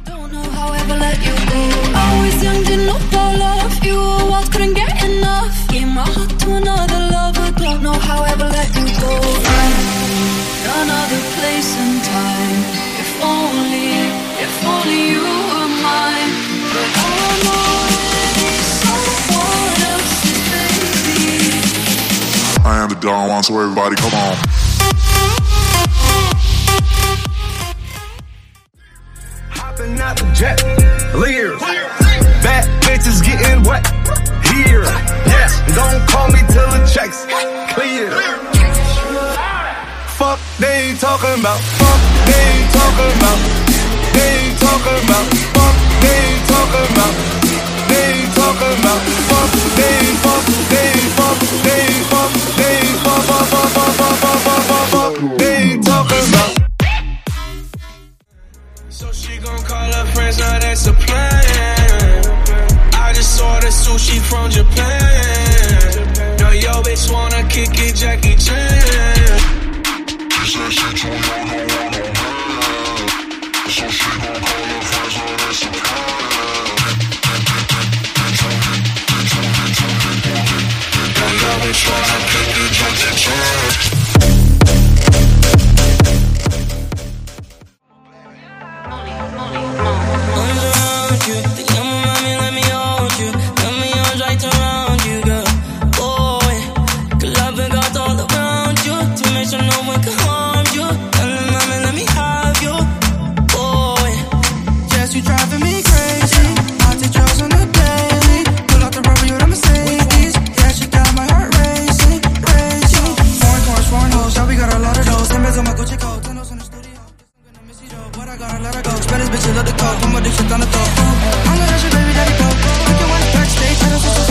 Don't know how I ever let you go. Always young, didn't know about love. You were wild, couldn't get enough. Gave my heart to another lover. Don't know how I ever let you go. Another place and time. If only you were mine. But I'm already someone else's baby. I am the Don Juan, so everybody come on. Hopping out the jet, Lear. Bad bitches getting wet here. Yes, don't call me till the checks clear. Fuck they ain't talking about. Fuck they ain't talking about. They ain't talking about. Fuck they ain't talking about. They ain't talking about. Fuck they ain't fuck. They ain't fuck. They ain't fuck. They ain't fuck. Fuck fuck fuck fuck fuck fuck fuck fuck. They ain't talking about. So she gon' call her friends, now that's a plan. I just ordered sushi from Japan. Now yo bitch wanna kick it, Jackie Chan. She said she too young, don't want no man. So she gon' call her friends, now that's a plan. Now yo bitch wanna kick it, Jackie Chan. Spanish bitches love the talk, I'm addicted on the talk. I know that your baby daddy broke. We can watch backstage, I don't